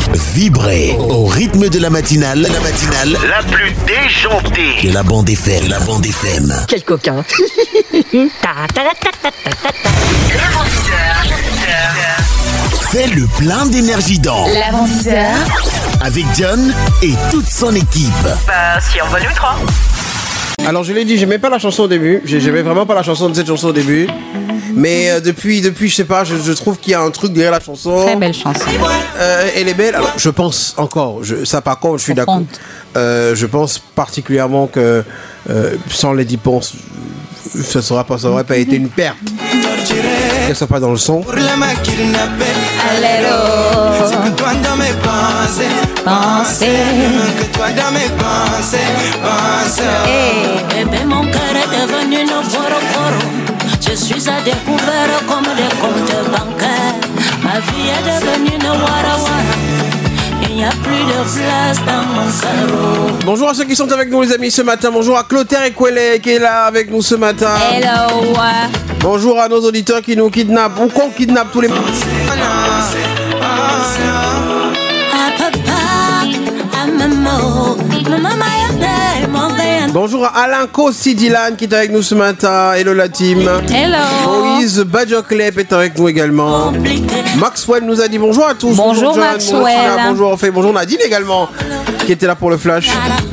Vibrez au rythme de la matinale. La plus déjantée De la bande FM. Quel coquin. Fais le plein d'énergie dans L'avant-10h avec John et toute son équipe. Si en volume 3. Alors je l'ai dit, j'aimais pas la chanson au début. J'aimais vraiment pas la chanson de cette chanson au début. Mais depuis, je sais pas, je trouve qu'il y a un truc derrière la chanson. Très belle chanson. Elle est belle. Alors, je pense encore, ça par contre, je suis d'accord. Je pense particulièrement que sans les 10 ponts, ça aurait pas été une perte. Qu'elle soit pas dans le son. Bébé, mon cœur est devenu nos voro. Je suis à découvert comme des comptes bancaires. Ma vie est devenue une wara. Il n'y a plus de place dans mon cerveau. Bonjour à ceux qui sont avec nous les amis ce matin. Bonjour à Clotaire et Kwele qui est là avec nous ce matin. Hello. Bonjour à nos auditeurs qui nous kidnappent ou qu'on kidnappe tous les... Bonjour à Alain Kossi-Dylan qui est avec nous ce matin. Hello la team. Hello. Moïse Badjoklep est avec nous également. Maxwell nous a dit bonjour à tous. Bonjour John, Maxwell. Bonjour Nadine également qui était là pour le flash.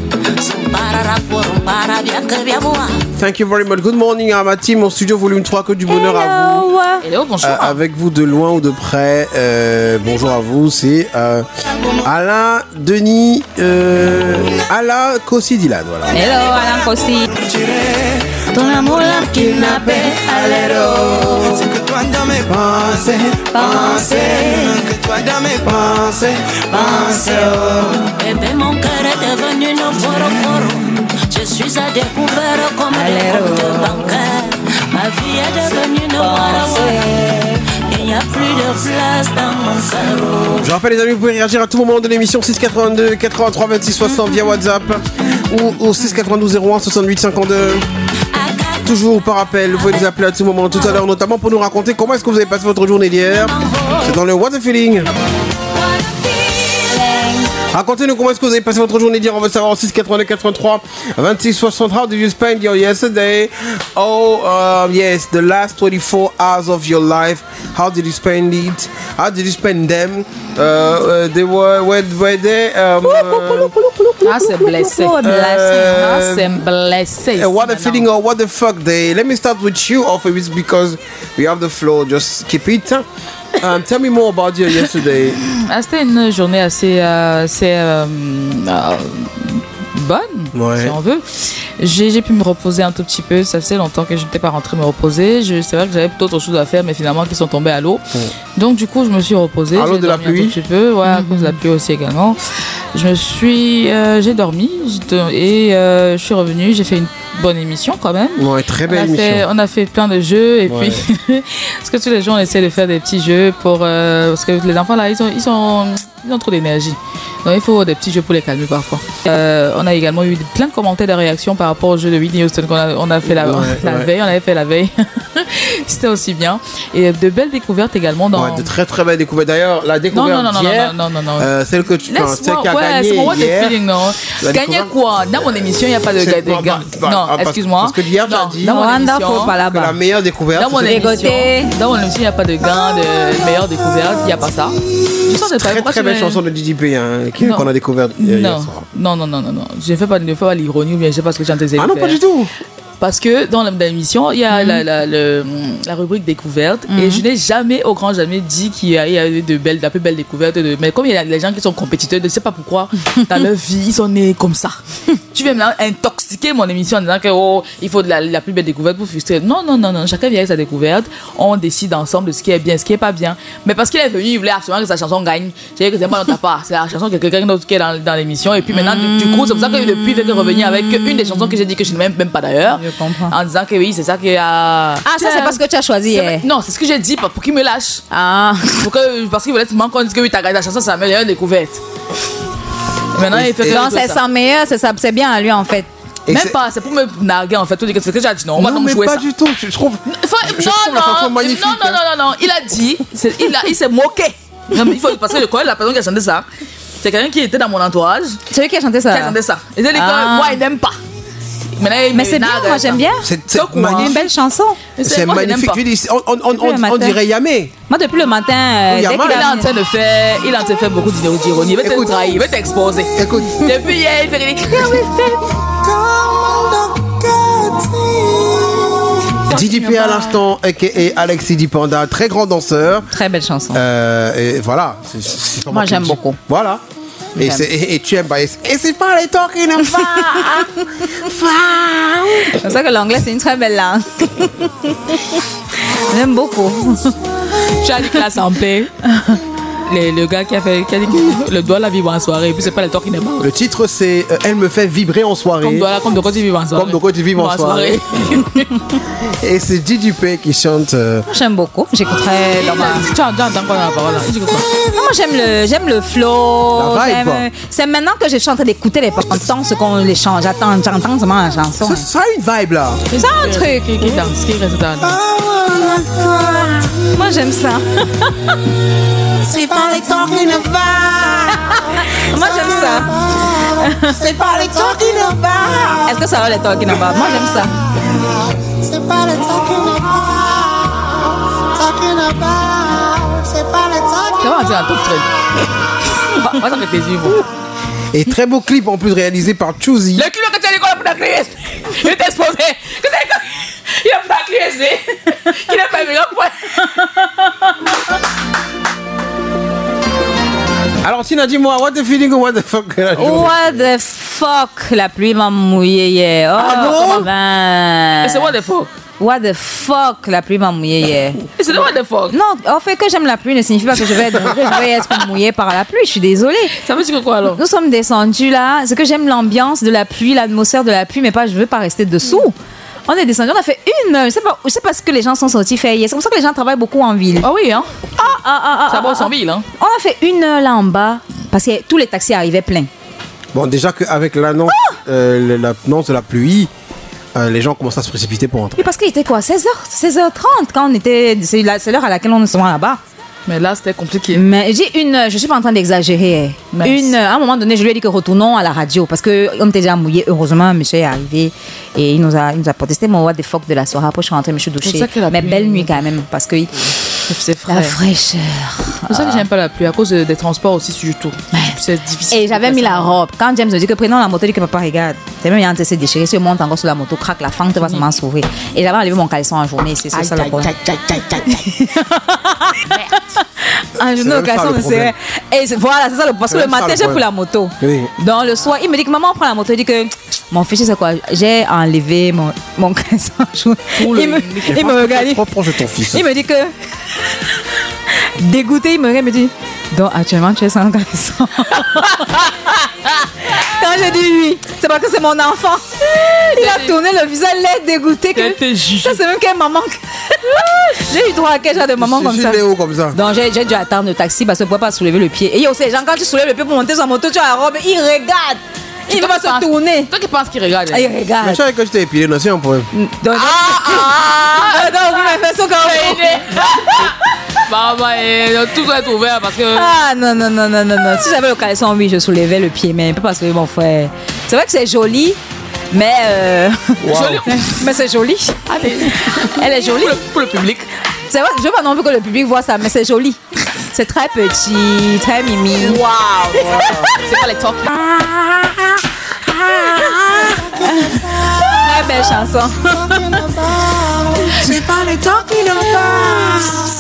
Thank you very much. Good morning à ma team, mon studio volume 3, que du bonheur à vous. Hello, bonjour. Avec vous de loin ou de près, bonjour à vous, c'est Alain, Denis, Alain Kossi-Dylan, voilà. Hello, Alain Kossi. Ton amour l'a kidnappé, alléro. C'est que toi dans mes pensées, que toi dans mes pensées. Bébé, mon cœur est devenu nos voro. Je suis à découvert comme des comptes bancaires. Ma vie est devenue nos wara. Il n'y a plus de place dans mon cerveau. Je rappelle les amis, vous pouvez réagir à tout moment de l'émission 682 83 26 60 via WhatsApp ou au 692 01 68 52. Toujours par appel, vous pouvez nous appeler à tout moment, tout à l'heure, notamment pour nous raconter comment est-ce que vous avez passé votre journée d'hier. C'est dans le What the Feeling. Racontez-nous comment est-ce que vous avez passé votre journée d'hier. On veut savoir 682 83 26 60. How did you spend your yesterday? Yes, the last 24 hours of your life. How did you spend it? How did you spend them? They were they? C'est blessé. C'est blessé. What a feeling or what the fuck day? Let me start with you, off because we have the floor. Just keep it. Tell me more about you yesterday. C'était une journée assez bonne, si on veut. J'ai pu me reposer un tout petit peu. Ça faisait longtemps que je n'étais pas rentrée me reposer. C'est vrai que j'avais d'autres choses à faire, mais finalement qui sont tombées à l'eau. Donc du coup, je me suis reposée. À l'eau de la pluie. Un tout petit peu, ouais, à cause de la pluie aussi également. J'ai dormi et je suis revenue. J'ai fait une bonne émission quand même. Ouais, très belle émission. On a fait plein de jeux et puis parce que tous les jours on essaie de faire des petits jeux pour parce que les enfants là ils ont trop d'énergie. Donc il faut des petits jeux pour les calmer parfois. On a également eu plein de commentaires, de réactions par rapport au jeu de Whitney Houston qu'on a fait la veille. On avait fait la veille. C'était aussi bien. Et de belles découvertes également dans. Ouais, de très très belles découvertes. D'ailleurs, la découverte d'hier, celle que tu penses, celle qui a gagné c'est mon what hier. The Feeling, non. Gagner quoi? Dans mon émission, il n'y a pas de gain. Non, excuse-moi. Parce que hier, tu as dit dans mon émission, que la meilleure découverte. Dans mon émission, il n'y a pas de gain, de meilleure découverte. Il n'y a pas ça. Très très belle chanson de DJP qu'on a découverte hier soir. Non. Je ne fais pas l'ironie ou bien je ne sais pas ce que j'ai entendu. Ah non, pas du tout. Parce que dans l'émission, il y a la rubrique découverte et je n'ai jamais, au grand jamais, dit qu'il y a eu de plus belles découvertes. Mais comme il y a des gens qui sont compétiteurs, je ne sais pas pourquoi, dans leur vie, ils sont nés comme ça. Tu veux maintenant intoxiquer mon émission en disant que il faut de la plus belle découverte pour frustrer. Non. Chacun vient avec sa découverte. On décide ensemble de ce qui est bien, ce qui n'est pas bien. Mais parce qu'il est venu, il voulait absolument que sa chanson gagne. J'ai dit que c'est pas dans ta part. C'est la chanson que quelqu'un d'autre qui est dans l'émission. Et puis maintenant, du coup, c'est pour ça que depuis, il fait revenir avec une des chansons que j'ai dit que je n'aime même pas d'ailleurs. Je comprends. En disant que oui, c'est ça qu'il a. Ah, ça, c'est parce que tu as choisi. Non, c'est ce que j'ai dit pour qu'il me lâche. Ah. Parce qu'il voulait qu'on dise que oui, t'as gagné la chanson, c'est la meilleure découverte. Et maintenant, il fait non, c'est sa meilleure, c'est bien à lui en fait. Même pas, c'est pour me narguer en fait. C'est ce que j'ai dit. Non, on va donc jouer ça. Non, mais pas du tout. Je trouve la chanson magnifique. Non. Il a dit, il s'est moqué. Non, mais il faut parce que je connais la personne qui a chanté ça. C'est quelqu'un qui était dans mon entourage. C'est lui qui a chanté ça. Qui a chanté ça. Et il dit que moi, il n'aime pas. Mais c'est bien, moi j'aime bien. C'est une belle chanson. C'est magnifique. Tu dis, on dirait Yamé. Moi depuis le matin, il est en train de faire, beaucoup d'ironie. Il va te trahir, il va t'exposer. Écoute. Depuis hier, il fait des DJP à l'instant, a.k.a. Alexis Dipanda, très grand danseur. Très belle chanson. Et voilà. Moi j'aime beaucoup. Voilà. Et tu aimes pas. Et c'est pas les talking about. C'est pour ça que l'anglais c'est une très belle langue. J'aime beaucoup. Tu as dit que la santé. Le gars qui a dit que le doigt la vivre en soirée, et puis c'est pas le talking about. Le titre c'est Elle me fait vibrer en soirée. Comme de quoi tu vis en soirée. Comme de quoi tu vis en soirée. Et c'est DJP qui chante. J'aime beaucoup. J'écouterai dans ma. Tu entends quoi dans la parole là? Moi j'aime le flow. La vibe, c'est maintenant que je suis en train d'écouter les paroles, ce qu'on les change. J'entends seulement la chanson. Ça a une vibe là. C'est un truc. Qui danse, qui reste dans la danse. Moi j'aime ça. C'est pas les talking about. Moi j'aime ça. C'est pas les talking about. Est-ce que ça va les talking about? Moi j'aime ça. C'est pas les talking about. Talking about. C'est pas les talking about. Ça va dire un top trend. Va avec tes yeux. Et très beau clip en plus réalisé par Choosy. Le clip que tu as dit qu'on a pris la clé. Il est exposé. Il a pris la clé. Il a pas vu la pointe. Alors Tina, dis-moi, what the feeling ou what the fuck? What the fuck, la pluie m'a mouillé hier. Oh, ah bon? C'est what the fuck? What the fuck, la pluie m'a mouillé hier. C'est what the fuck? Non, en fait que j'aime la pluie ne signifie pas que je vais être mouillée par la pluie. Je suis désolée. Ça veut dire quoi alors? Nous sommes descendus là. C'est que j'aime l'ambiance de la pluie, l'atmosphère de la pluie, mais pas je veux pas rester dessous. On est descendu, on a fait une heure. Je sais pas ce que les gens sont sortis faire hier. C'est comme ça que les gens travaillent beaucoup en ville. Ah oui, hein? Ça bosse en ville, hein? On a fait une heure là en bas parce que tous les taxis arrivaient pleins. Bon, déjà qu'avec l'annonce de la pluie, les gens commencent à se précipiter pour entrer. Et parce qu'il était quoi? 16h30 quand on était. C'est l'heure à laquelle on est souvent là-bas. Mais là, c'était compliqué. Mais j'ai une heure, je suis pas en train d'exagérer. À un moment donné, je lui ai dit que retournons à la radio parce qu'on était déjà mouillé. Heureusement, monsieur est arrivé et il nous a protesté mon what the fuck de la soirée. Après, je suis rentrée, me suis douchée. Mais belle nuit quand même parce que c'est frais. La fraîcheur. C'est ça que j'aime pas la pluie à cause des transports aussi surtout. C'est difficile. Et j'avais mis la robe. Quand James me dit que prenons la moto, il dit que papa regarde. C'est même il y a un de s'est déchiré. Si on monte encore sur la moto, craque la fente, va seulement sauver. Et j'avais enlevé mon caleçon en journée. C'est ça le problème. Un journée au caleçon, c'est. Et voilà, c'est ça le parce que le matin j'ai pris la moto. Dans le soir, il me dit que maman prend la moto. Il dit que mon fils c'est quoi? J'ai enlevé mon caleçon en journée. Il me regarde. Il me dit que dégoûté, il me regarde, il me dit donc actuellement tu es sans caleçon. Quand je dis oui, c'est parce que c'est mon enfant. Il a tourné le visage, l'air dégoûté que ça c'est même quelle maman. J'ai eu droit à quel genre de maman comme ça. Donc j'ai dû attendre le taxi parce que je ne pouvais pas soulever le pied. Et il y a aussi les gens quand tu soulèves le pied pour monter sur la moto, tu as la robe, ils regardent. Il ne va pas se tourner. Toi qui penses qu'il regarde? Il regarde. Mais je savais que je t'ai épilé, non, c'est un problème. Non, vous m'avez fait ça quand même. Tout doit être ouvert parce que. Ah non. Si j'avais le caleçon, oui, je soulevais le pied, mais pas parce que mon frère. C'est vrai que c'est joli, mais. Joli. Mais c'est joli. Elle est jolie. Pour le public. C'est vrai, je veux pas non plus que le public voit ça, mais c'est joli. C'est très petit, très mimi. Waouh! C'est pas les talk. Très belle chanson. C'est pas les talking about.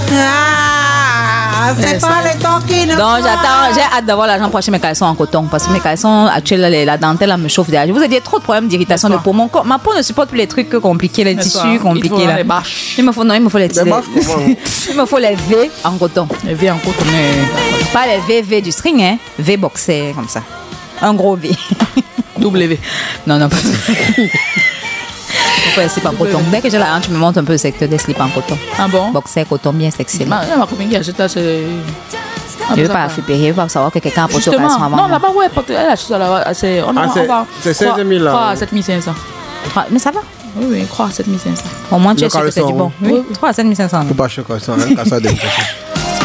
C'est pas les talking about. Donc j'ai hâte d'avoir l'argent pour acheter mes caleçons en coton parce que mes caleçons actuels, la dentelle me chauffe derrière. Je vous ai dit trop de problèmes d'irritation de peau. Ma peau ne supporte plus les trucs compliqués, les tissus compliqués là. Il me faut les tissus. Il me faut les V en coton. Les V en coton. Pas les V du string, hein. V boxé comme ça. Un gros V. W. Non, pas ça. Pourquoi les slips en coton? Dès que j'ai la hanche, tu me montres un peu le secteur des slips en coton. Ah bon? Boxer, coton, bien sexy. Ma copine qui achète ça, c'est. Je ne veux pas flipper, je veux pas savoir que quelqu'un a porté au caleçon avant. Non, là-bas, ouais, elle achète ça là-bas. C'est 16 000 là. Crois à 7500. Mais ça va? Oui, crois à 7500. Au moins, tu es sûr que c'est du bon. Oui, 3 à 7500. Faut pas cher comme ça, hein, qu'à ça,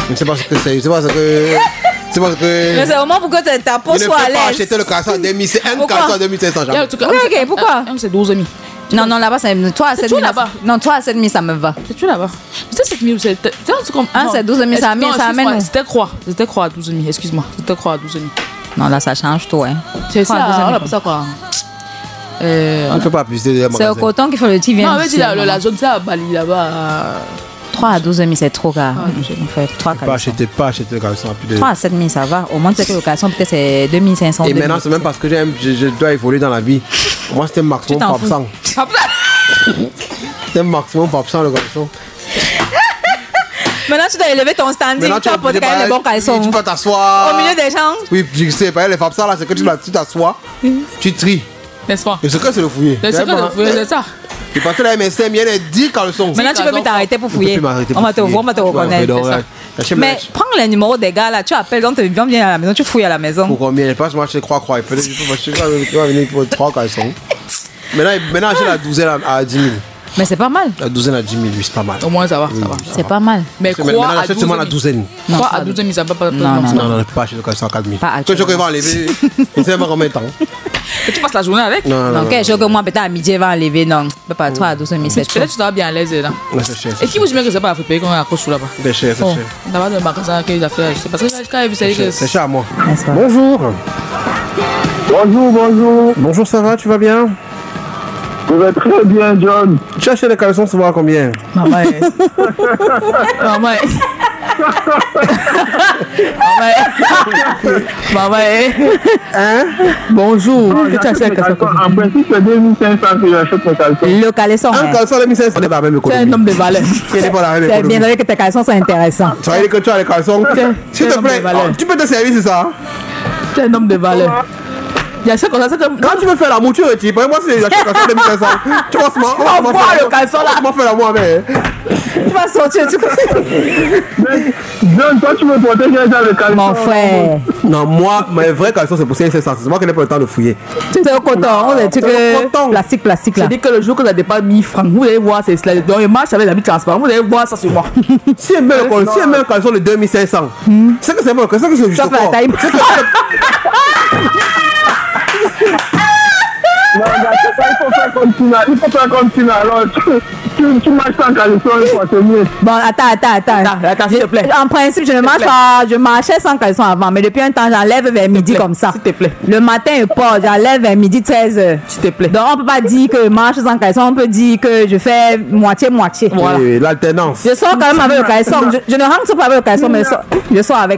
C'est parce que c'est parce que. C'est parce que. Mais c'est vraiment pour que ta peau soit à l'aise. Je ne peux pas acheter le caleçon à 2500. Un caleçon à 2500. Ok, pourquoi? C'est 12 000. Non, là-bas, c'est 3 à 7 000. Non, 3 à 7 000, ça me va. C'est tout là-bas. C'est 7 000 ou c'est. C'est 12 000, ça amène où? C'était croix à 12 000, excuse-moi. C'était croix à 12 000. Non, là, ça change tout, hein. C'est ça, on appelle ça quoi? On ne peut pas abuser de c'est au coton qu'il faut le petit vient. Non, mais la zone, c'est à Bali là-bas. 3 à 12 000, c'est trop gars. Pas acheter le caleçon à plus de. 3 à 7 000, ça va. Au moins, c'est que le caleçon, peut-être, c'est 2500. Et maintenant, c'est même parce que je dois évoluer dans la vie. Moi, c'était maximum pour absent. C'était maximum pour absent le caleçon. Maintenant, tu dois élever ton standing. Tu vas porter quand même les bons caleçons. Tu peux t'asseoir. Au milieu des gens. Oui, je sais pas, les FAPSA là, c'est que tu t'assois, tu tries. N'est-ce pas? Le secret, c'est le fouiller. Le secret, c'est le fouiller, c'est ça. Tu passes là, MSM, il y a les 10 caleçons. Maintenant, tu peux plus t'arrêter pour fouiller. On va te voir, on va te reconnaître. Mais prends les numéros des gars là, tu appelles, donc tu viens à la maison, tu fouilles à la maison. Pour combien? Je passe, moi, je crois. Peut-être que tu vas venir pour 3 caleçons. Maintenant, j'ai la douzaine à 10 000. Mais c'est pas mal. La douzaine à 10 000, oui, c'est pas mal. Au moins, ça va. C'est pas mal. Mais quoi à 12 000? La douzaine. Quoi à 12 000, ça va pas. Non, je peux pas acheter le caleçon à 4 000. Que je vais enlever, je sais pas combien de temps. Tu passes la journée avec? Non, ok, je que moi, peut-être à midi, elle va enlever. Non, pas 3 à 12 000, c'est cher. Peut-être tu seras bien à l'aise là. C'est cher. Et qui vous dit que c'est pas africain qu'on accroche là-bas? C'est cher, c'est cher. D'abord, le magasin que j'ai fait, c'est parce que quand j'ai vu ça, c'est cher à moi. Bonjour. Bonjour, ça va, tu vas bien? Je vais très bien, John. Tu achètes les caleçons souvent à combien? Maman. Hein? Bonjour. Que tu achètes les caleçons? En principe, c'est 2500 que j'achète mes caleçons. Le caleçon. Un caleçon de 1500, on n'est pas la même économie. C'est un homme de valeur. C'est bien vrai que tes caleçons sont intéressants. Tu vas dire que tu as les caleçons. S'il te plaît, tu peux te servir, c'est ça? C'est un homme de valeur. Il y a ça comme ça, c'est comme. Quand tu veux faire l'amour, tu retires. Moi, c'est j'achète le caleçon de 1500. Tu vas se voir le caleçon là. Tu vas faire l'amour avec. Tu vas sortir, tu John, toi, tu veux protéger le caleçon. Mon frère. Non, moi, mes vrais caleçons, c'est pour 500. C'est moi qui n'ai pas le temps de fouiller. C'est au coton. On est plastique là. Je dis que le jour que ça dépasse 1000 francs, vous allez voir, c'est cela. Donc, il marche avec la vie transparente. Vous allez voir ça sur moi. Si elle met un caleçon de 2500, c'est que c'est bon, c'est que c'est juste ça fait la taille. Non, il faut faire comme tu alors tu marches sans caleçon, c'est mieux. Bon, attends, s'il te plaît. En principe, je ne marche pas, je marchais sans caleçon avant, mais depuis un temps, j'enlève vers midi comme ça. S'il te plaît. Le matin, je porte, j'enlève vers midi 13h. S'il te plaît. Donc, on peut pas dire que je marche sans caleçon, on peut dire que je fais moitié-moitié. Voilà. Oui, l'alternance. Je sors quand même avec le caleçon. Je ne rentre pas avec le caleçon, mais je sors avec.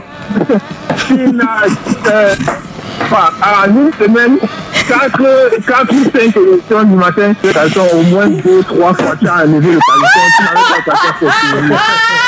À une semaine, 4 ou 5 élections du matin, au moins 2-3 fois, tu as enlevé le caleçon, tu n'avais pas ta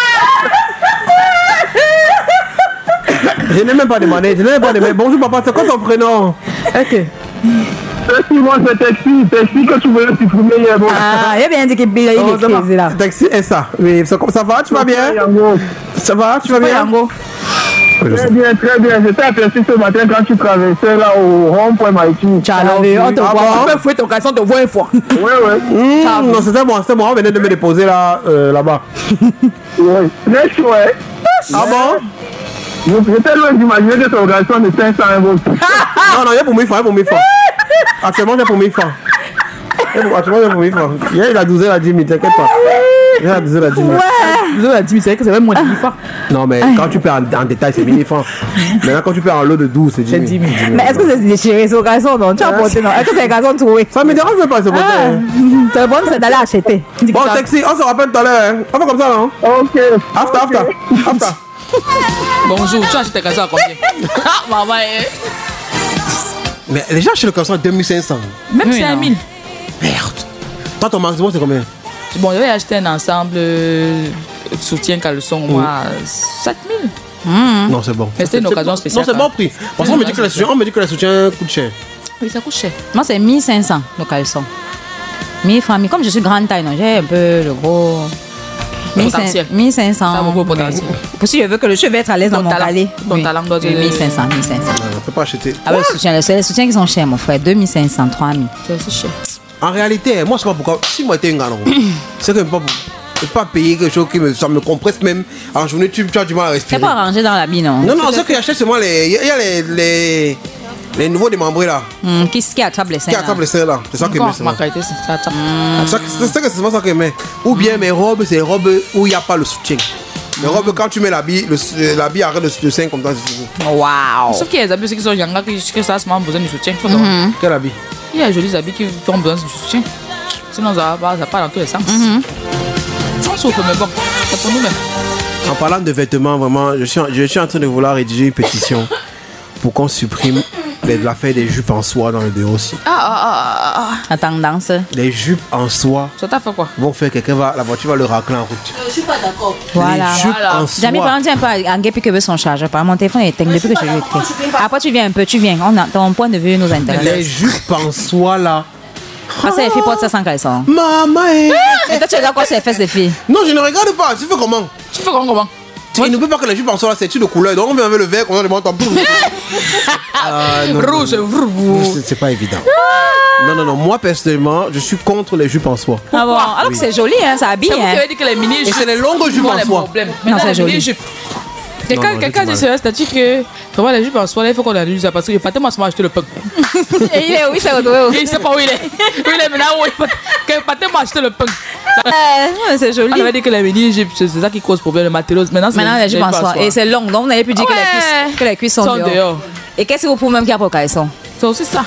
Je n'ai même pas demandé, Bonjour papa, c'est quoi ton prénom? Ok. Moi, c'est Taxi que tu voulais supprimer hier. Ah, il a bien dit qu'il est là. Taxi et ça. Oui, ça va, tu vas bien? Ça va, tu vas bien? Très bien. Je t'ai aperçu ce matin quand tu traversais là au rond-point maritime. On te voit. Tu peux fouiller ton caleçon, te voir une fois. Oui. Non, c'était moi, on venait de me déposer là-bas. Oui. Très chouette. Ah bon? J'étais loin d'imaginer que ton caleçon de 500 euros. Non, il y a pour 1000 francs, Actuellement, il y a pour 1000 francs. Il a 12 à 10 000, t'inquiète pas. Il a 12 à 10 000. 12 à 10 000, c'est vrai que c'est même moins de 10 francs. Non, mais quand tu perds en détail, c'est 1000 francs. Maintenant, quand tu perds en lot de 12, c'est 10 000. Mais est-ce que c'est déchiré ce caleçon? Non, tu as porté, non? Est-ce que c'est un caleçon trouvé? Ça me dérange pas, ce porter. Le bon, c'est d'aller acheter. Bon, Taxi, on se rappelle tout à l'heure. On fait comme ça, non? Ok. After. Bonjour, tu achètes tes caleçons à combien? Maman, mais les gens achètent le caleçon à 2500. Même 5000. Merde. Toi, ton maximum, c'est combien? Bon, j'avais acheté un ensemble soutien caleçon, moi, 7000. Non, c'est bon. Mais c'était une occasion spéciale. Non, c'est bon prix. Parce qu'on me dit que le soutien coûte cher. Oui, ça coûte cher. Moi, c'est 1500 le caleçon. 1000 francs. Comme je suis grande taille, non, j'ai un peu le gros. 1500. Ça beaucoup potentiel. Si je veux que le cheveu être à l'aise dans mon palais. Ton talent doit être 1500. Non, ne peux pas acheter. Ah ouais, c'est les soutiens qui sont chers, mon frère. 2500, 3000. C'est aussi cher. En réalité, moi, je sais pas pourquoi. Si moi, j'étais un galant, c'est que peux pas payer quelque chose ça me compresse même. En journée, tu as du mal à respirer. C'est pas arrangé dans l'habit, non? Non, ce que j'achète, c'est moi, il y a les nouveaux démembrés là. Qui attrape les seins? Qui attrape les seins là. C'est ça que j'aime. Ma qualité, c'est ça. C'est ça que j'aime. Ou bien mes robes, c'est les robes où il n'y a pas le soutien. Les robes, quand tu mets l'habit arrête le sein comme ça, c'est fini. Waouh! Sauf qu'il y a des habits qui sont yanga que ça a seulement besoin de soutien. Quel habit? Il y a des jolis habits qui ont besoin de soutien. Sinon, ça va pas dans tous les sens. On souffre, mais bon, c'est pour nous-mêmes. En parlant de vêtements, vraiment, je suis en train de vouloir rédiger une pétition pour qu'on supprime l'affaire des jupes en soie dans le bureau aussi. La tendance. Les jupes en soie. Ça t'a fait quoi? Vont faire la voiture va le racler en route. Je suis pas d'accord. Voilà. Les jupes en soie. Jamais par exemple, un peu en guépé que veut son charge. Mon téléphone est éteint depuis que je l'ai écrit. Après, tu viens un peu, ton point de vue nous intéresse. Les jupes en soie là. Parce que les filles portent ça sans caleçon. Maman! Et toi, tu regardes quoi sur les fesses des filles? Non, je ne regarde pas. Tu fais comment? Il ne peut pas que la jupe en soie là, c'est de couleur. Donc on vient avec le vert, on a le menton. Rouge, c'est pas évident. Non. Moi personnellement, je suis contre les jupes en soie. Ah bon? Alors que c'est joli, hein, ça habille. Et c'est les longues jupes en soie. Non, c'est joli. Quelqu'un dit sur la statue que vraiment les jupes en soie, il faut qu'on annule ça parce que Pathé m'a acheté le punk. Et il est où? Il s'est retrouvé où? Il sait pas où il est. Où il est maintenant? Pathé m'a acheté le punk. C'est joli. On avait dit que les mini c'est ça qui cause problème, le matériau. Maintenant les jupes en soie. Et c'est long, donc vous n'avez plus dit que les cuisses sont dehors. Et qu'est-ce que vous pouvez même qu'il y a pour le caleçon? C'est aussi ça.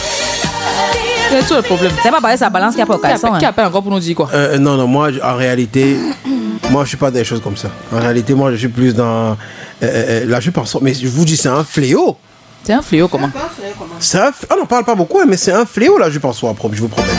C'est tout le problème. C'est pas pareil, ça balance qu'il y a pour le caleçon. Qui appelle encore pour nous dire quoi? Non, moi en réalité, moi je suis pas des choses comme ça. En réalité, moi je suis plus dans la jupe en soie. Mais je vous dis, c'est un fléau. C'est un fléau comment? On n'en parle pas beaucoup, mais c'est un fléau la jupe en soie, je vous promets.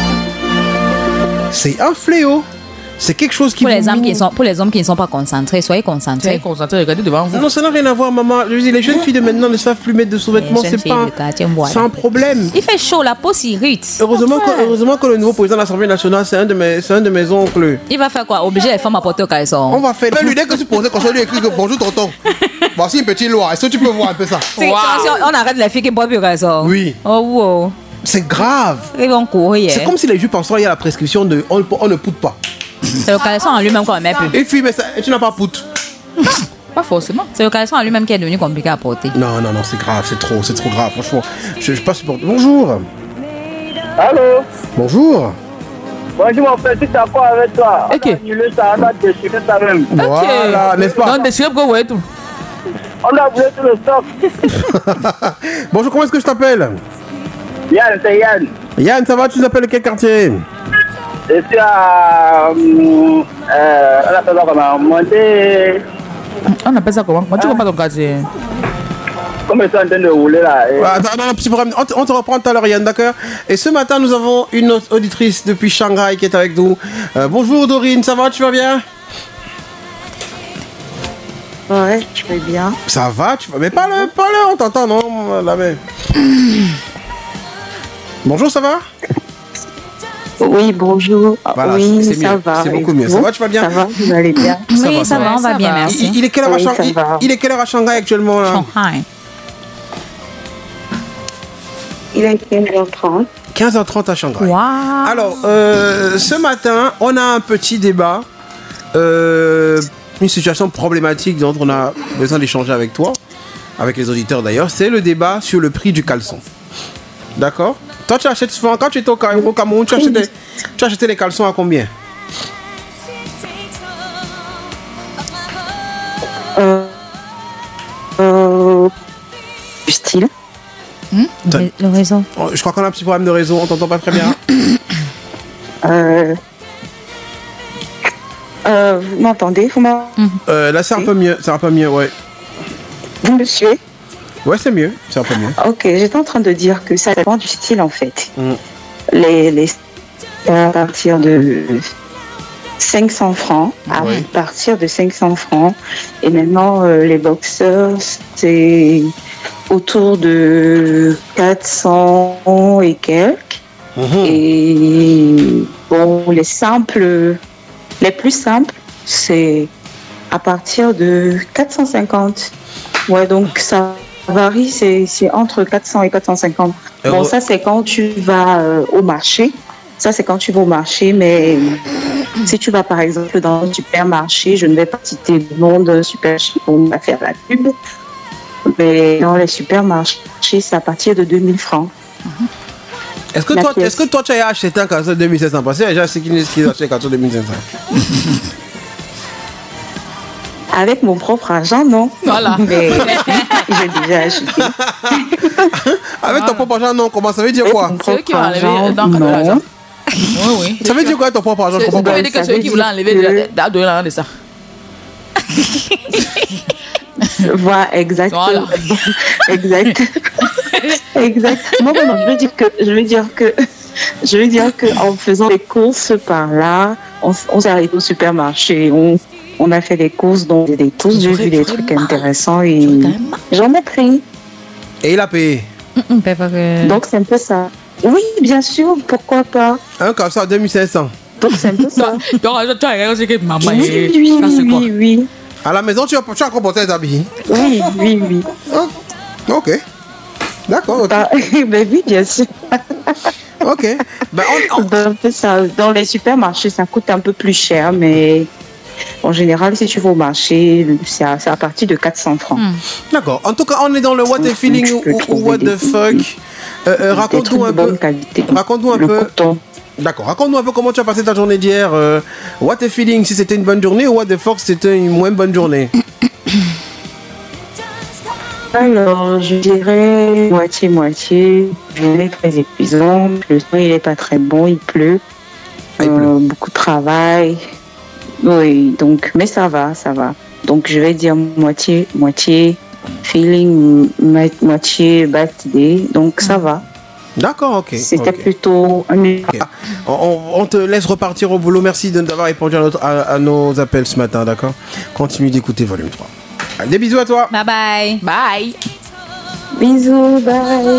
C'est un fléau. C'est quelque chose qui pour les hommes qui ne sont pas concentrés, soyez concentrés. Regardez devant vous. Non, ça n'a rien à voir, maman. Je dis, les jeunes filles de maintenant ne savent plus mettre de sous-vêtements, c'est un problème. Il fait chaud, la peau s'irrite. Heureusement que le nouveau président de l'Assemblée nationale, c'est un de mes oncles. Il va faire quoi? Obliger les femmes à porter au caleçon. On va faire. Lui, dès que tu posais comme ça, lui écrit que bonjour tonton. Voici une petite loi. Est-ce que tu peux voir un peu ça? On arrête les filles qui portent plus au caleçon. Oui. Oh, wow. C'est grave. Ils vont courir. C'est comme si les jupes en soie, il y a la prescription de on ne poutre pas. C'est le caleçon en lui-même qu'on met plus. Et puis, mais tu n'as pas poutre. Pas forcément. C'est le caleçon en lui-même qui est devenu compliqué à porter. Non, c'est grave, c'est trop grave. Franchement, je ne peux pas supporter. Bonjour. Allô? Bonjour. Bonjour mon frère, tu t'apprends avec toi. Ok. On a déchiré ça même. Voilà, n'est-ce pas? Non, déchiré pourquoi vous voyez tout? On a voulu tout le stock. Bonjour, comment est-ce que je t'appelle? Yann, c'est Yann. Yann, ça va? Tu t'appelles quel quartier? Je suis à... on appelle ça comment? Monter... On appelle ça comment? Moi, tu vois pas ton quartier. Comme ils sont en train de rouler là. Attends, un petit problème. On te reprend tout à l'heure, Yann, d'accord? Et ce matin, nous avons une auditrice depuis Shanghai qui est avec nous. Bonjour Dorine, ça va? Tu vas bien? Ouais, je vais bien. Ça va? Mais parle, on t'entend, non? La main. Bonjour, ça va? Oui, bonjour. Voilà, oui, c'est ça mieux. va. C'est beaucoup mieux. Ça va, tu vas bien? Ça va, vous allez bien? Oui, ça va, on va bien, merci. Il est quelle heure à Shanghai actuellement là? Shanghai. Il est 15h30. 15h30 à Shanghai. Wow. Alors, ce matin, on a un petit débat. Une situation problématique dont on a besoin d'échanger avec toi, avec les auditeurs d'ailleurs. C'est le débat sur le prix du caleçon. D'accord? Toi, tu achètes souvent, quand tu étais au Cameroun, tu achetais les caleçons à combien? Du style. Le réseau. Je crois qu'on a un petit problème de réseau, on t'entend pas très bien. Vous m'entendez? Là, c'est un peu mieux, ouais. Vous me suivez? Ouais, c'est mieux, c'est un peu mieux. Ok, j'étais en train de dire que ça dépend du style en fait. Les à partir de 500 francs, à partir de 500 francs. Et maintenant, les boxers, c'est autour de 400 et quelques. Et bon, les plus simples, c'est à partir de 450. Ouais, donc ça varie, c'est entre 400 et 450. Bon, ça c'est quand tu vas au marché. Ça c'est quand tu vas au marché, mais Si tu vas par exemple dans un supermarché, je ne vais pas citer le nom d'un supermarché pour ne pas faire la pub, mais dans les supermarchés, c'est à partir de 2000 francs. Est-ce que toi tu as acheté un caleçon de 2500? Parce que déjà, c'est qui a acheté un caleçon de 2500. Avec mon propre argent, non. Voilà. Mais j'ai déjà acheté. Avec ton propre argent, non. Comment ça veut dire quoi? C'est eux qui vont enlever l'argent. Oui. Ça veut dire quoi ton propre argent? Ça veut dire que c'est eux qui voulaient enlever de ça. Voilà, exactement. Voilà. Exact. Non, je veux dire que en faisant les courses par là, on s'est arrêté au supermarché, on a fait des courses, donc des courses, j'ai vu des trucs intéressants et j'en ai pris. Et il a payé. Donc c'est un peu ça. Oui, bien sûr, pourquoi pas. Un caleçon à 2500. Donc c'est un peu ça. Oui. À la maison, tu as encore porté les habits? Oui. Oh, ok. D'accord. Okay. Ben oui, bien sûr. Ok. Dans les supermarchés, ça coûte un peu plus cher, mais en général, si tu vas au marché, c'est à partir de 400 francs. D'accord. En tout cas, on est dans le what the feeling ou what the fuck. Raconte-nous un peu. Raconte-nous un peu. D'accord. Raconte-nous un peu comment tu as passé ta journée d'hier. What the feeling, si c'était une bonne journée ou what the fuck, c'était une moins bonne journée? Alors, je dirais moitié-moitié. Journée très épuisante. Le temps, il n'est pas très bon, il pleut. Beaucoup de travail. Oui, donc, mais ça va. Donc, je vais dire moitié-moitié. Feeling, moitié bad day. Donc, ça va. D'accord, ok. C'était plutôt un... Okay. On te laisse repartir au boulot. Merci d'avoir répondu à nos appels ce matin, d'accord? Continue d'écouter Volume 3. Des bisous à toi. Bye bye. Bye. Bisous, bye.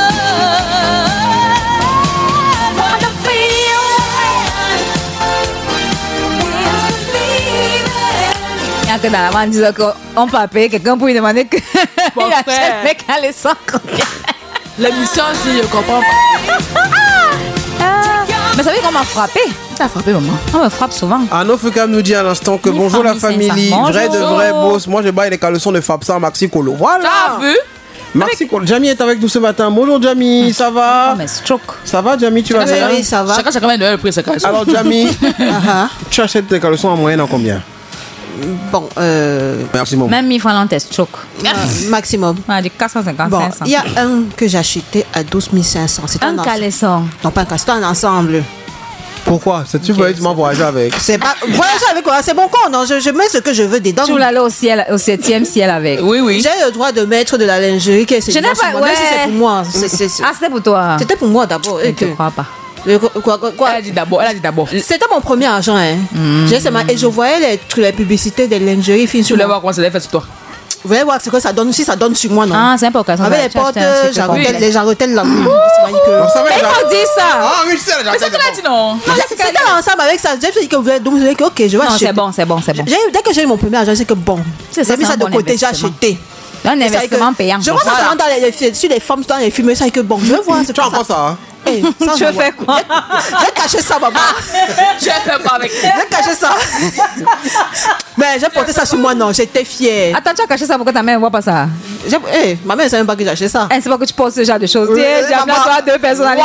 Il y a que dans la main disant qu'on peut appeler quelqu'un pour lui demander que il achète les caleçons. L'émission, si je comprends pas. Mais ça veut dire qu'on m'a frappé. T'as frappé, maman? On me frappe souvent. Arnaud Fekam nous dit à l'instant que bonjour la famille. Vrai de vrai boss. Moi, je baille les caleçons de Fabsa Maxi Colo. Voilà. T'as vu? Maxi Colo. Jamie est avec nous ce matin. Bonjour Jamie, ça va? Oh, mais stroke. Ça va Jamie, tu vas bien? Oui, ça va. Chacun vient de le prix sa caleçon. Alors Jamie, tu achètes tes caleçons en moyenne en combien? Bon, maximum. Même 1000 francs, t'es stroke. Maximum. On a dit 450, bon, 500. Il y a un que j'ai acheté à 12 500. C'est un caleçon. Non, pas un caleçon, c'est un ensemble. Pourquoi? C'est tu veux voyager avec? C'est pas voyager avec quoi? C'est bon con, non? Je mets ce que je veux dedans. Tu voulais aller au 7e ciel avec? Oui. J'ai le droit de mettre de la lingerie qui est je n'ai pas. Ouais. Si c'est pour moi. Ah, c'était pour toi. C'était pour moi d'abord. Je ne crois pas. Quoi? Elle a dit d'abord. C'était mon premier argent, hein. Et je voyais les publicités des lingeries fines. Tu voulais voir comment ça allait faire sur toi? Vous voulez voir ce que ça donne, si ça donne sur moi, non? Ah, c'est important. Avec les portes, les jarretelles là. Il faut dire ça. Ah, oui, c'est la jarretelle. Mais ça, tu l'as dit, non? C'était ensemble avec ça. J'ai fait que vous voulez, donc vous avez dit, ok, je vais acheter. C'est bon. Dès que j'ai eu mon premier argent, c'est que bon. J'ai mis ça de côté, j'ai acheté. Un investissement payant. Je vois ça sur les femmes, dans les films, c'est que bon, je veux voir ce que tu as encore ça, Hey, tu veux faire quoi? J'ai caché ça, maman. Tu as fait quoi avec? J'ai caché ça. Mais j'ai porté ça sur moi, non. J'étais fière. Attends, tu as caché ça, pourquoi ta mère ne voit pas ça? Ma mère ne sait même pas que j'ai acheté ça. Elle ne sait pas que tu poses ce genre de choses. J'ai appelé à toi 2 personnalités.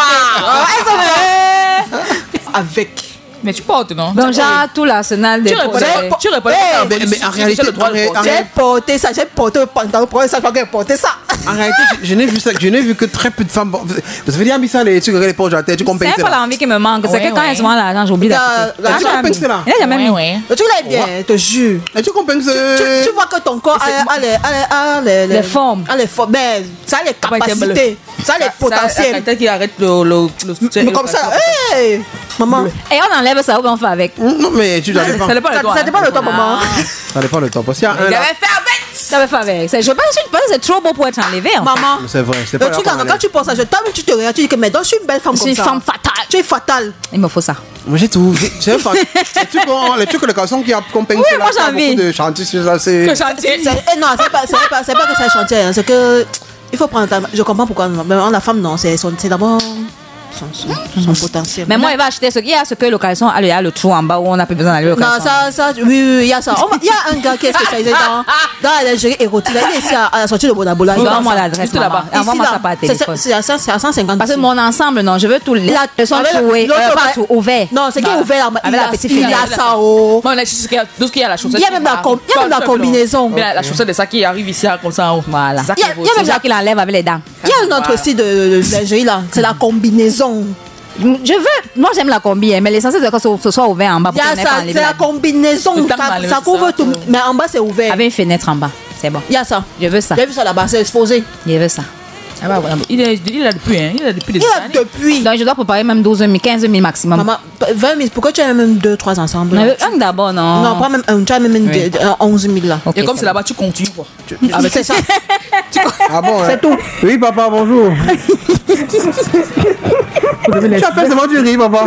Avec. Mais tu portes, non? Donc, genre, tout l'arsenal des Tu répondais. Mais en réalité, j'ai porté ça. J'ai porté le pantalon pour ça. Je crois que j'ai porté ça. En réalité, je n'ai vu que très peu de femmes. Vous avez dit, mis ça, tu regardes les poches de la tête, tu compenses. C'est pas l'envie qui me manque. C'est que quand elles sont l'argent, j'oublie d'acheter. Tu compenses là. Il a jamais mis. Tu l'as bien, je te jure. Et tu compenses. Tu vois que ton corps a les formes. A les formes. Mais ça a les capacités. Ça a les potentiels. Peut-être qu'il arrête le soutien. Comme ça. Hey, maman. Et on enlève ça ou on fait avec? Non, mais tu dois dépendre. Ça dépend de toi. Ça dépend de toi, maman. Ça dépend de toi. Parce qu'il y a un. Il avait fait avec. Ça va faire avec. Je pense que c'est trop beau pour être enlevé. Maman. C'est vrai. C'est pas le truc, quand tu penses à je t'aime, tu te regardes, tu dis que mais donc je suis une belle femme comme ça. Je suis une femme fatale. Tu es fatale. Il me faut ça. Moi j'ai tout. J'ai pas. Les trucs de garçon qui a compensé là. Oui, moi j'ai envie. De chantier sur ça, c'est. Que chantier. Non, c'est pas que c'est chantier. C'est que il faut prendre. Je comprends pourquoi. Mais la femme non, c'est d'abord. son potentiel. Mais moi, il va acheter ce qu'il y a, ce que le caleçon a le trou en bas où on n'a plus besoin d'aller au caleçon. Non, oui, il y a ça. Il y a un gars qui est spécialisé dans la lingerie érotique. Il est ici à la sortie de Bonabola. Envoie-moi l'adresse là-bas. Envoie-moi ça par téléphone. C'est à 150. Parce que mon ensemble, non, je veux tout les caleçons troués, pas tout ouvert. Non, c'est qui est ouvert avec la petite fille. Il y a ça. Tout ce qu'il y a la chaussette. Il y a même la combinaison. La chaussette de ça qui arrive ici comme ça en haut. Voilà. Il y a même ça qui l'enlève avec les dents. Il y a un autre style de lingerie là. C'est la combinaison. Moi j'aime la combi, mais l'essentiel c'est que ce soit ouvert en bas. C'est la combinaison, ça couvre tout, mais en bas c'est ouvert. Avec une fenêtre en bas, c'est bon. Il y a ça. Je veux ça. J'ai vu ça là-bas, c'est exposé. Je veux ça. Ah bah voilà. Il a depuis, hein. Il a depuis des années. Donc je dois préparer même 12 000, 15 000 maximum. Maman, 20 000, pourquoi tu as même 2-3 ensemble? Un d'abord, non. Non, pas même un, tu as même 11 000 là. Okay, et comme c'est là-bas, tu continues quoi. Ah, mais c'est ça. Ah bon, c'est tout. Oui, papa, bonjour. Tu appelles seulement du riz, papa.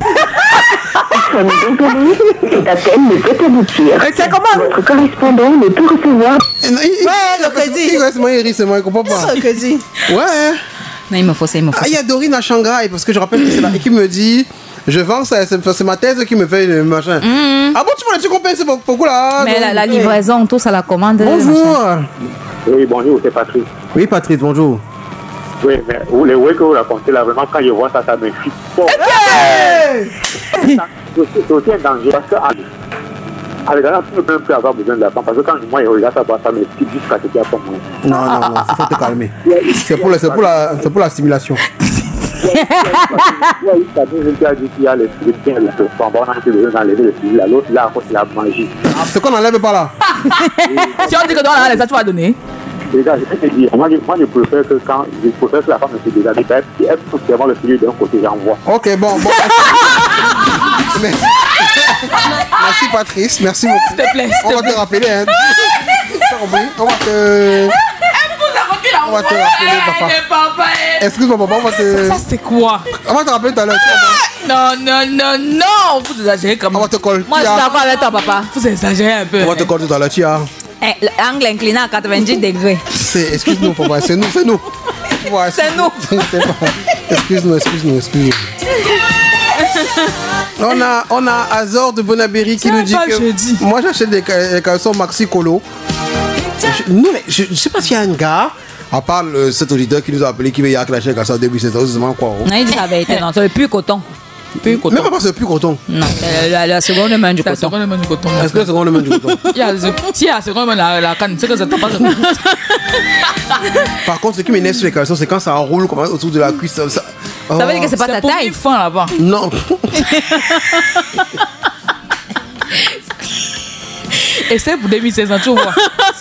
Cet appel ne peut aboutir. C'est comment? Votre correspondant ne peut recevoir. Ouais, le crédit. Il reste moi, il rit, c'est moi, il comprend pas. C'est le crédit. Ouais. Non, il me faut ça, il me faut ça. Ah, il y a Dorine à Shanghai, parce que je rappelle que c'est là, et qui me dit, je vends ça, c'est ma thèse qui me fait le machin. Ah bon, tu comprends, c'est beaucoup là. Mais la livraison, tout ça, la commande. Bonjour. Oui, bonjour, c'est Patrice. Oui, Patrice, bonjour. Oui, mais les ouais que vous racontez là, vraiment, quand je vois ça, ça me fuit. C'est aussi un danger parce que avec la tu ne peux plus avoir besoin de la femme parce que quand moi je regarde ça me pique jusqu'à ce qu'il y a pour moi. Non, il faut te calmer. C'est pour la simulation. Il y a les Philippins, les femmes, on a besoin d'enlever le civil, l'autre là, c'est la magie. C'est qu'on n'enlève pas là. Si on dit que dans la ça tu vas donner. Regarde, je vais te dire, moi je préfère que la femme me fait des amis, si elle peut faire le sujet d'un côté, j'envoie. Ok, bon. Merci Patrice, merci beaucoup. S'il te plaît. On va te rappeler, hein. On va te rappeler, papa. Excuse-moi, papa, on va te. Ça, c'est quoi? On va te rappeler tout à l'heure. Non. Vous exagérez comme. On va te coller. Moi, je suis d'accord avec toi, papa. Vous exagérez un peu. On va te coller tout à l'heure, tu as. Angle incliné à 90 degrés. Excuse-nous, papa, c'est nous. Ouais, c'est nous. Excuse-nous. On a Azor de Bonabéry qui nous dit que moi j'achète des caleçons Maxi Colo. Je sais pas s'il y a un gars, à part cet auditeur qui nous a appelé qui veut y acheter des caleçons en 2007, c'est quoi. Non, il dit ça avait été, non, c'est le plus coton. Même pas c'est plus coton. Non, la seconde main du coton. Est-ce que la seconde main du coton? Si la seconde main la canne, c'est que ça t'a pas. Par contre, ce qui m'énerve sur les caleçons, c'est quand ça enroule comme autour de la cuisse. Ça veut dire que c'est pas ta taille. Fin là-bas. Non. Et c'est pour 2016 ans, tu vois.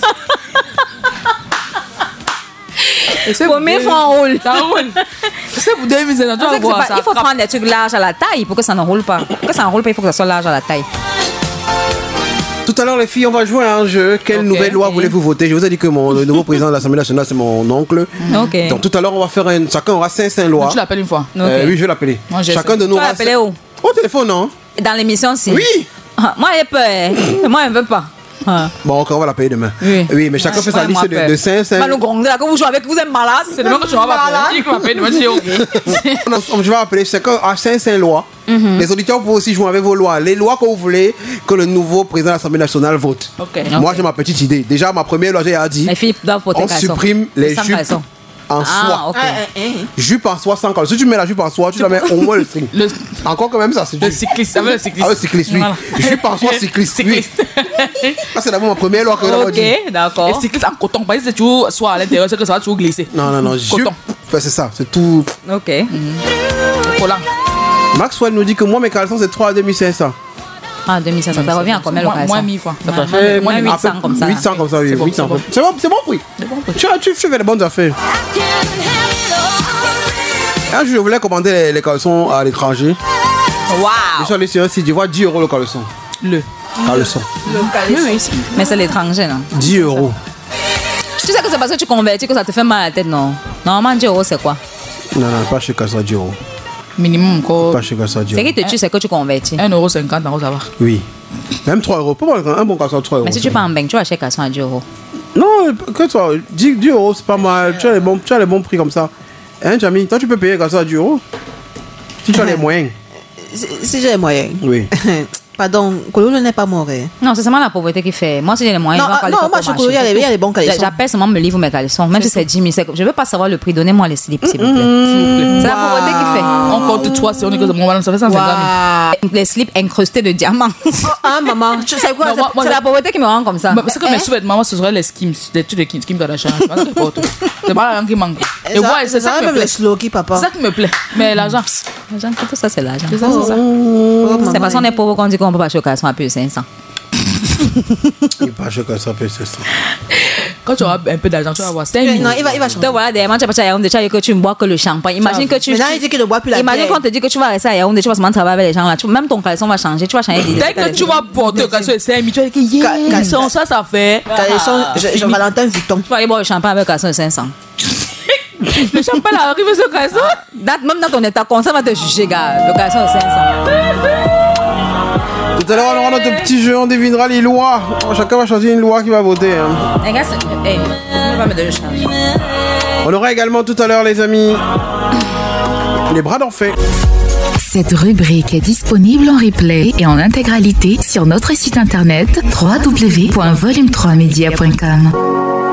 Premier fois on roule. Ça roule. C'est pour 2016 ans, tu vas voir ça. Il faut prendre des trucs larges à la taille pour que ça n'enroule pas. Pour que ça n'enroule pas, il faut que ça soit large à la taille. Tout à l'heure, les filles, on va jouer à un jeu. Quelle nouvelle loi voulez-vous voter? Je vous ai dit que le nouveau président de l'Assemblée nationale, c'est mon oncle. Okay. Donc tout à l'heure, on va faire chacun aura 5 lois. Tu l'appelles une fois? Oui, je vais l'appeler. Chacun de nous aura. Tu vas l'appeler où? Au téléphone, non? Dans l'émission, si. Oui. Moi, j'ai peur. Moi, je ne veux pas. Bon, on va l'appeler demain. Oui, mais chacun fait sa liste de 5. Le gong là, quand vous jouez avec, vous êtes malade. C'est demain que tu vas m'appeler. Il m'appelle demain, je dis ok. Je vais appeler chacun à 5 lois. Les auditeurs peuvent aussi jouer avec vos lois. Les lois que vous voulez que le nouveau président de l'Assemblée nationale vote. Moi, j'ai ma petite idée. Déjà, ma première loi, j'ai dit on supprime les jupes en soie. Jupe en soie sans col. Si tu mets la jupe en soie, tu la mets au moins le string. Encore quand même ça, c'est le cycliste. Ça veut le cycliste. Ah, le cycliste, oui. Voilà. Jupe en soie cycliste. Oui. Ça, c'est d'abord ma première loi que j'ai dit. Ok, d'accord. Et cycliste en coton. Pas si tu sois à l'intérieur, c'est que ça va toujours glisser. Non. Jupe. C'est ça, c'est tout. Ok. Collant. Maxwell nous dit que moi, mes caleçons, c'est 3 à 2500. Ah, 2500, ça revient à combien le caleçon? Moins 1000 fois. Moins 800 comme ça. 800 comme ça, oui. C'est bon prix. Tu fais les bonnes affaires. Un jour, je voulais commander les caleçons à l'étranger. Waouh! Je suis allé sur un site, je vois 10 € le caleçon. Le caleçon. Oui. Mais c'est l'étranger, non? 10 €. Tu sais que c'est parce que tu convertis que ça te fait mal à la tête, non? Normalement, 10 € c'est quoi? Non, pas chez Caleçon 10 €. Minimum encore. Pas chez Caleçon 10 €. C'est qui te tue, c'est que tu convertis. 1,50 €, ça va. Oui. Même 3 €. Pour moi, un bon caleçon 3 €. Mais si tu pars en banque, tu vas acheter caleçon à 10 €. Non, que toi, 10 € c'est pas mal. Tu as les bons prix comme ça. Hein, Jamie, toi tu peux payer caleçon à 10 €. Si tu as les moyens. Si j'ai les moyens. Oui. Pardon, Kololo n'est pas mort. Non, c'est seulement la pauvreté qui fait. Moi, si j'ai les moyens, non, moi, chez Kololo, il y a les bons caleçons. J'appelle seulement me livre mes caleçons. Même si c'est 10 000. Je veux pas savoir le prix. Donnez-moi les slips, s'il vous plaît. C'est la pauvreté qui fait. On compte 3 si on est que ça fait 150 000. Les slips incrustés de diamants. Ah, maman, tu sais quoi? C'est la pauvreté qui me rend comme ça. C'est que mes sous-vêtements, ce serait les skims. Les trucs de Skims dans la chambre. C'est pas l'argent qui manque. Et ouais, c'est ça qui me plaît. C'est ça qui me plaît. Mais l'argent. L'argent, tout ça, c'est l'argent. C'est parce qu'on est pauvre qu'on dit qu'on peut pas acheter au caleçon à plus de 500. Il pas acheter au caleçon à plus de 500. Quand tu auras un peu d'argent, tu vas avoir 5 000. Non, il va changer. Donc voilà, derrière, tu vas pas à Yaoundé, que tu ne bois que le champagne. Imagine que tu. Maintenant, il dit qu'il ne boit plus la bière. Imagine qu'on te dit que tu vas rester à Yaoundé, tu vas seulement travailler avec les gens là. Même ton caleçon va changer, tu vas changer d'idée. Dès que tu vas porter au caleçon de 5 000, tu vas dire que ça fait. Caleçon, Valentin Vuitton. Tu vas aller boire le champagne avec le caleçon de 500. Le champagne arrive sur le caleçon. Même dans ton état, ça va te juger, gars. Le caleçon de 500. Tout à l'heure, on aura notre petit jeu, on devinera les lois. Chacun va choisir une loi qui va voter. Les gars, on va me donner le change. On aura également tout à l'heure, les amis, les bras d'Orphée. Cette rubrique est disponible en replay et en intégralité sur notre site internet www.volume3media.com.